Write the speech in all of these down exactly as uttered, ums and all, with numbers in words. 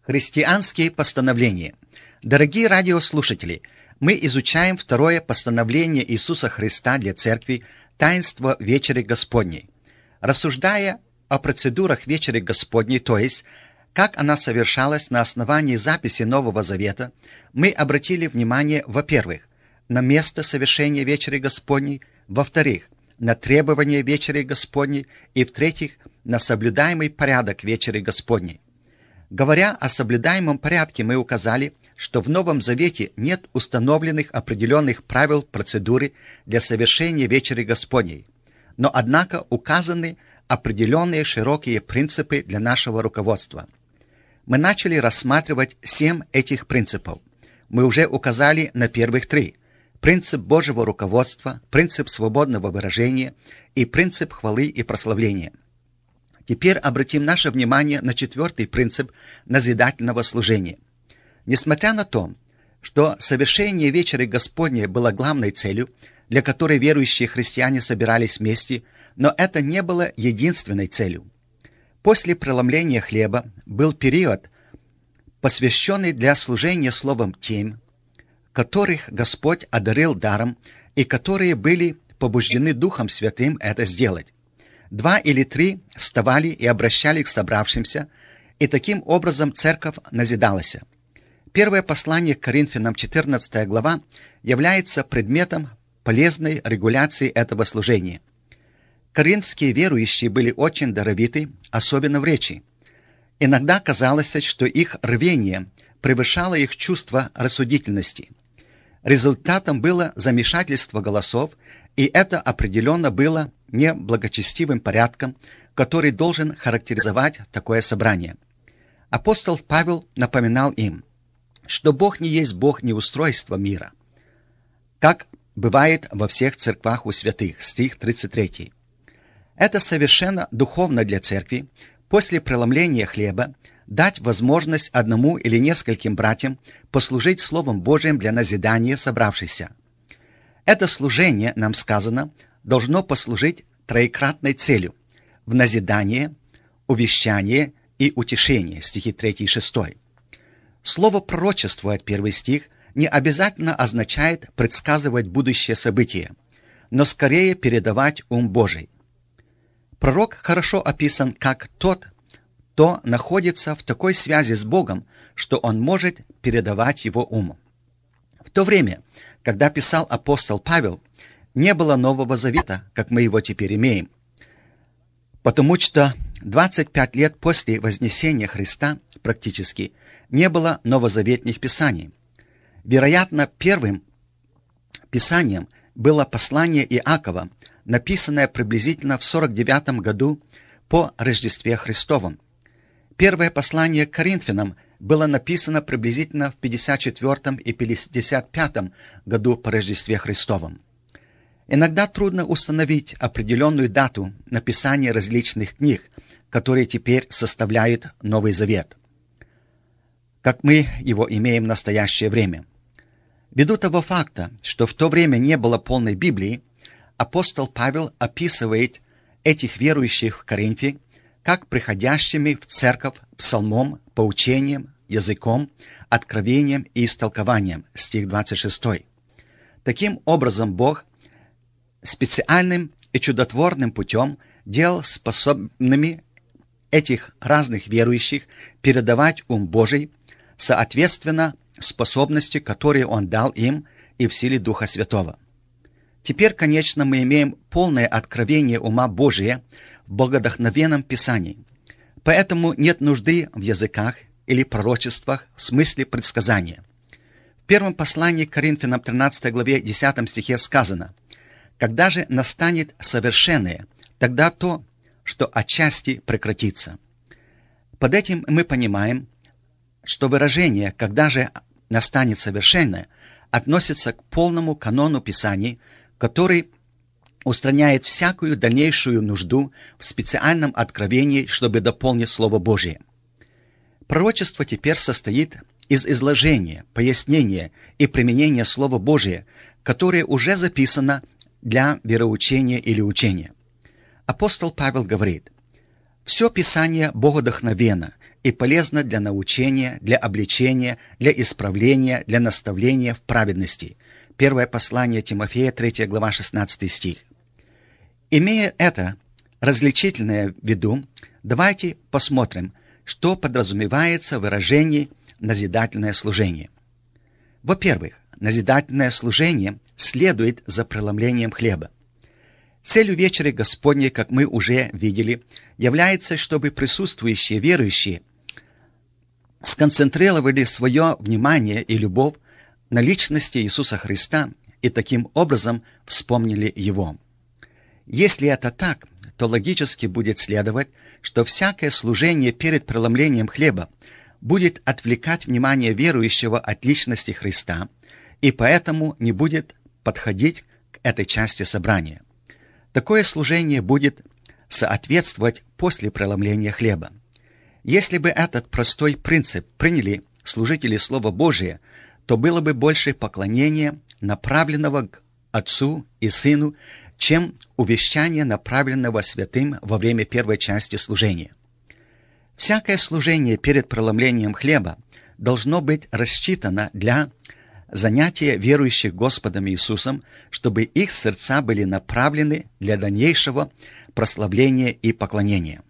Христианские постановления. Дорогие радиослушатели, мы изучаем второе постановление Иисуса Христа для Церкви «Таинство Вечери Господней». Рассуждая о процедурах Вечери Господней, то есть как она совершалась на основании записи Нового Завета, мы обратили внимание, во-первых, на место совершения Вечери Господней, во-вторых, на требования Вечери Господней и, в-третьих, на соблюдаемый порядок Вечери Господней. Говоря о соблюдаемом порядке, мы указали, что в Новом Завете нет установленных определенных правил процедуры для совершения Вечери Господней, но, однако, указаны определенные широкие принципы для нашего руководства. Мы начали рассматривать семь этих принципов. Мы уже указали на первых три. Принцип Божьего руководства, принцип свободного выражения и принцип хвалы и прославления. Теперь обратим наше внимание на четвертый принцип назидательного служения. Несмотря на то, что совершение Вечери Господней было главной целью, для которой верующие христиане собирались вместе, но это не было единственной целью. После преломления хлеба был период, посвященный для служения словом тем, которых Господь одарил даром и которые были побуждены Духом Святым это сделать. Два или три вставали и обращали к собравшимся, и таким образом церковь назидалась. Первое послание к Коринфянам, четырнадцатая глава, является предметом полезной регуляции этого служения. Коринфские верующие были очень даровиты, особенно в речи. Иногда казалось, что их рвение превышало их чувство рассудительности. Результатом было замешательство голосов, и это определенно было неблагочестивым порядком, который должен характеризовать такое собрание. Апостол Павел напоминал им, что Бог не есть Бог неустройства мира, как бывает во всех церквах у святых, стих тридцать три. Это совершенно духовно для церкви после преломления хлеба дать возможность одному или нескольким братьям послужить Словом Божиим для назидания собравшихся. Это служение, нам сказано, должно послужить троекратной целью в назидание, увещание и утешение, стихи три и шесть. Слово «пророчествовать», первый стих, не обязательно означает предсказывать будущее событие, но скорее передавать ум Божий. Пророк хорошо описан как тот, кто находится в такой связи с Богом, что он может передавать его ум. В то время, когда писал апостол Павел, не было Нового Завета, как мы его теперь имеем, потому что двадцать пять лет после вознесения Христа практически не было новозаветных писаний. Вероятно, первым писанием было послание Иакова, написанное приблизительно в сорок девятом году по Рождестве Христовом. Первое послание к Коринфянам было написано приблизительно в пятьдесят четвёртом и пятьдесят пятом году по Рождестве Христовом. Иногда трудно установить определенную дату написания различных книг, которые теперь составляют Новый Завет, как мы его имеем в настоящее время. Ввиду того факта, что в то время не было полной Библии, апостол Павел описывает этих верующих в Коринфе как приходящими в церковь псалмом, поучением, языком, откровением и истолкованием, стих двадцать шесть. Таким образом, Бог специальным и чудотворным путем делал способными этих разных верующих передавать ум Божий, соответственно способности, которые Он дал им и в силе Духа Святого. Теперь, конечно, мы имеем полное откровение ума Божия в богодохновенном Писании. Поэтому нет нужды в языках или пророчествах в смысле предсказания. В первом послании к Коринфянам тринадцатой главе десятом стихе сказано: «Когда же настанет совершенное, тогда то, что отчасти прекратится». Под этим мы понимаем, что выражение «когда же настанет совершенное» относится к полному канону Писаний, который устраняет всякую дальнейшую нужду в специальном откровении, чтобы дополнить Слово Божие. Пророчество теперь состоит из изложения, пояснения и применения Слова Божия, которое уже записано для вероучения или учения. Апостол Павел говорит: Все Писание богодухновенно и полезно для научения, для обличения, для исправления, для наставления в праведности. Первое послание Тимофея, третья глава, шестнадцатый стих. Имея это различительное в виду, давайте посмотрим, что подразумевается в выражении «назидательное служение». Во-первых, назидательное служение следует за преломлением хлеба. Целью вечери Господней, как мы уже видели, является, чтобы присутствующие верующие сконцентрировали свое внимание и любовь на личности Иисуса Христа и таким образом вспомнили Его. Если это так, то логически будет следовать, что всякое служение перед преломлением хлеба будет отвлекать внимание верующего от личности Христа и поэтому не будет подходить к этой части собрания. Такое служение будет соответствовать после преломления хлеба. Если бы этот простой принцип приняли служители Слова Божия, то было бы больше поклонения, направленного к Отцу и Сыну, чем увещание, направленного святым во время первой части служения. Всякое служение перед преломлением хлеба должно быть рассчитано для занятия верующих Господом Иисусом, чтобы их сердца были направлены для дальнейшего прославления и поклонения.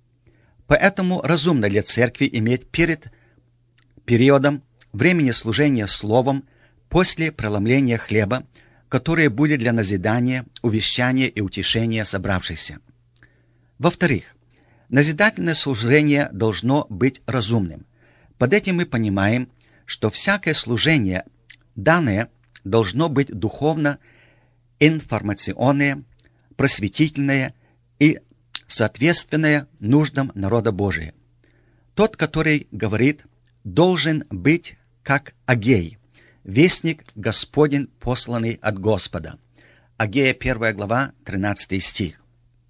Поэтому разумно для церкви иметь перед периодом времени служения Словом после преломления хлеба, которое будет для назидания, увещания и утешения собравшихся. Во-вторых, назидательное служение должно быть разумным. Под этим мы понимаем, что всякое служение данное должно быть духовно, информационное, просветительное и соответственное нуждам народа Божия. Тот, который говорит, должен быть как Агей, вестник Господень, посланный от Господа. Агея, первая глава, тринадцатый стих.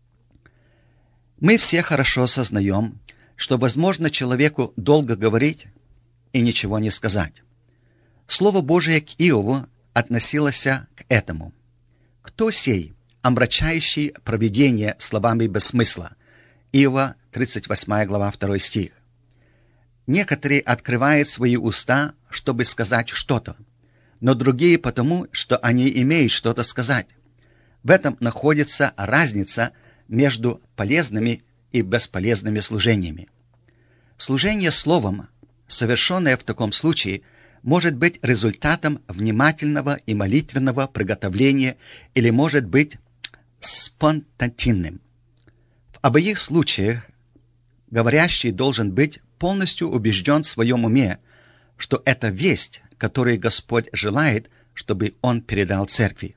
Мы все хорошо сознаем, что возможно человеку долго говорить и ничего не сказать. Слово Божие к Иову относилось к этому. «Кто сей, омрачающий провидение словами без смысла?» Иова, тридцать восьмая глава, второй стих. Некоторые открывают свои уста, чтобы сказать что-то, но другие потому, что они имеют что-то сказать. В этом находится разница между полезными и бесполезными служениями. Служение словом, совершенное в таком случае, может быть результатом внимательного и молитвенного приготовления или может быть спонтанным. В обоих случаях говорящий должен быть полностью убежден в своем уме, что это весть, которую Господь желает, чтобы Он передал церкви.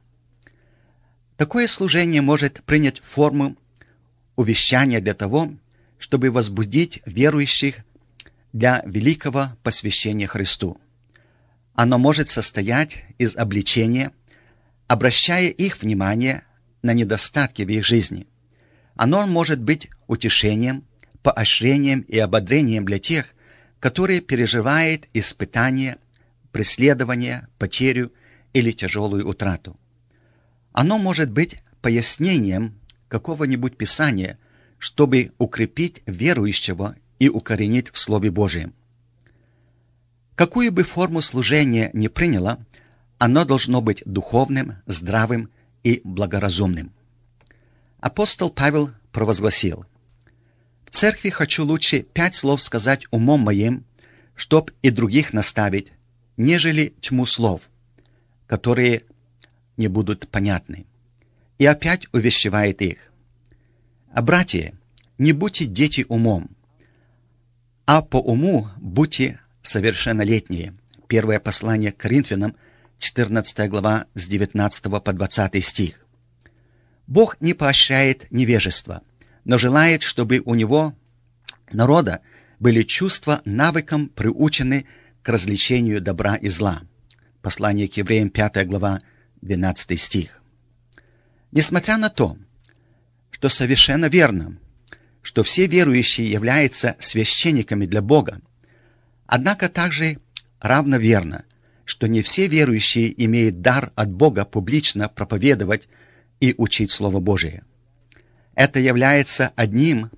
Такое служение может принять форму увещания для того, чтобы возбудить верующих для великого посвящения Христу. Оно может состоять из обличения, обращая их внимание на недостатки в их жизни. Оно может быть утешением, поощрением и ободрением для тех, которые переживают испытания, преследование, потерю или тяжелую утрату. Оно может быть пояснением какого-нибудь писания, чтобы укрепить верующего и укоренить в Слове Божьем. Какую бы форму служения ни приняло, оно должно быть духовным, здравым и благоразумным. Апостол Павел провозгласил: «В церкви хочу лучше пять слов сказать умом моим, чтоб и других наставить, нежели тьму слов, которые не будут понятны». И опять увещевает их: «А братья, не будьте дети умом, а по уму будьте совершеннолетние». Первое послание к Коринфянам, четырнадцатая глава, с девятнадцатого по двадцатый стих. Бог не поощряет невежество, но желает, чтобы у Него, народа, были чувства навыком приучены к развлечению добра и зла. Послание к Евреям, пятая глава, двенадцатый стих. Несмотря на то, что совершенно верно, что все верующие являются священниками для Бога, однако также равно верно, что не все верующие имеют дар от Бога публично проповедовать и учить Слово Божие. Это является одним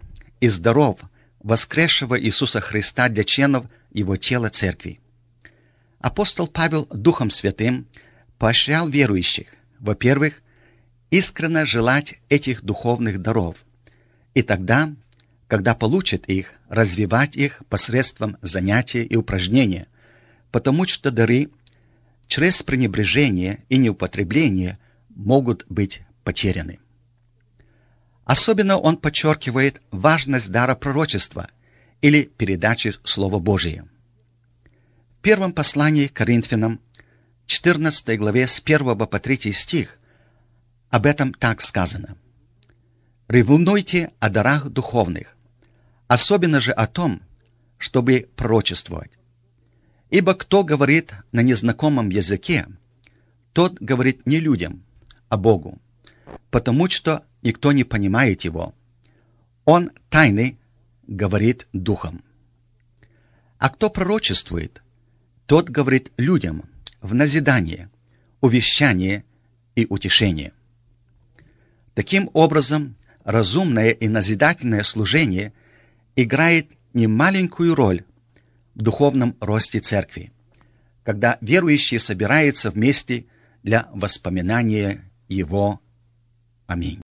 из даров воскресшего Иисуса Христа для членов Его тела Церкви. Апостол Павел Духом Святым поощрял верующих, во-первых, искренне желать этих духовных даров, и тогда, когда получат их, развивать их посредством занятия и упражнения, потому что дары через пренебрежение и неупотребление могут быть потеряны. Особенно он подчеркивает важность дара пророчества или передачи Слова Божия. В первом послании к Коринфянам, четырнадцатой главе с первого по третий стих, об этом так сказано: «Ревнуйте о дарах духовных, особенно же о том, чтобы пророчествовать. Ибо кто говорит на незнакомом языке, тот говорит не людям, а Богу, потому что никто не понимает его. Он тайны говорит духом. А кто пророчествует, тот говорит людям в назидание, увещание и утешение». Таким образом, разумное и назидательное служение играет немаленькую роль в духовном росте церкви, когда верующие собираются вместе для воспоминания Его. Аминь.